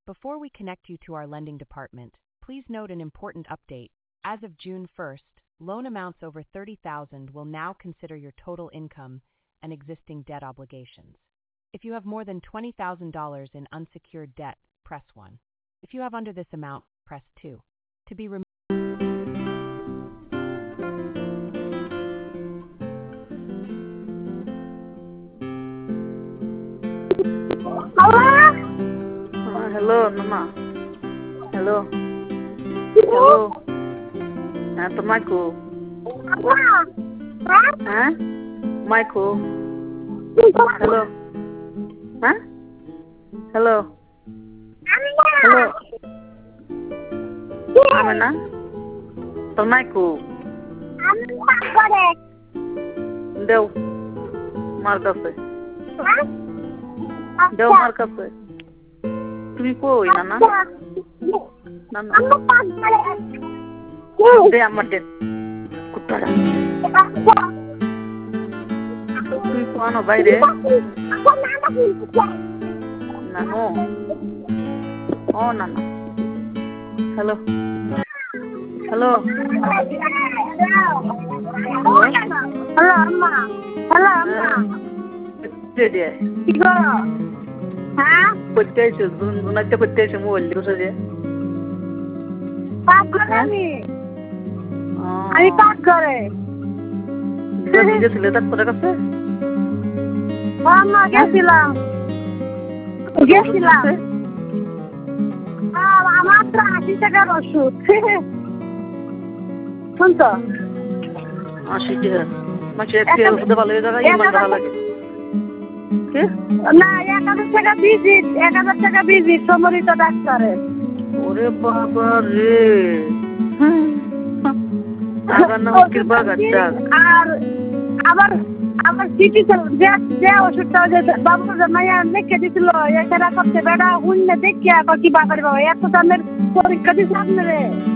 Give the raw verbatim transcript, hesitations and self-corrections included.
Before we connect you to our lending department, please note an important update. As of June first, loan amounts over thirty thousand dollars will now consider your total income and existing debt obligations. If you have more than twenty thousand dollars in unsecured debt, press one. If you have under this amount, press two. To be removed. Uh, hello, Mama. Hello. Hello. Uh, to Michael. Huh? Michael. Hello. Huh? Hello. Hello. Amina. To Michael. Deu. Marca-se. Deu marca-se. তুমি কই নানা নানা দে আমার দে কুত্তারা তুই কোন বাইরে নানো ও নানা হ্যালো হ্যালো হ্যালো আম্মা হ্যালো আম্মা দে দে কি গো হ্যাঁ পড়তেছো দুনাতে পড়তেছো মোবাইল দিছো যে কাজ করে আমি আমি কাজ করে নিজে ছেলে ডাক্তার কাছে আম্মা গেছিলাম গেছিলাম আমার তো আশি টাকার ওষুধ শুনতো আশি টাকা মাসে এক টাকা ওষুধ ভালো হয়ে যাবে ইমান ভালো লাগে না এক হাজার টাকা ভিজিট এক হাজার টাকা ভিজিট সম্মিলিত ডাক্তারের ওরে বাবা রে আর আবার আবার সিটি যে যে ওষুধটা বাবু মাইয়া লিখে দিছিল এখানে করতে বেড়া শূন্য দেখিয়া কি বাবার বাবা এত দামের পরীক্ষা দিচ্ছে আপনারে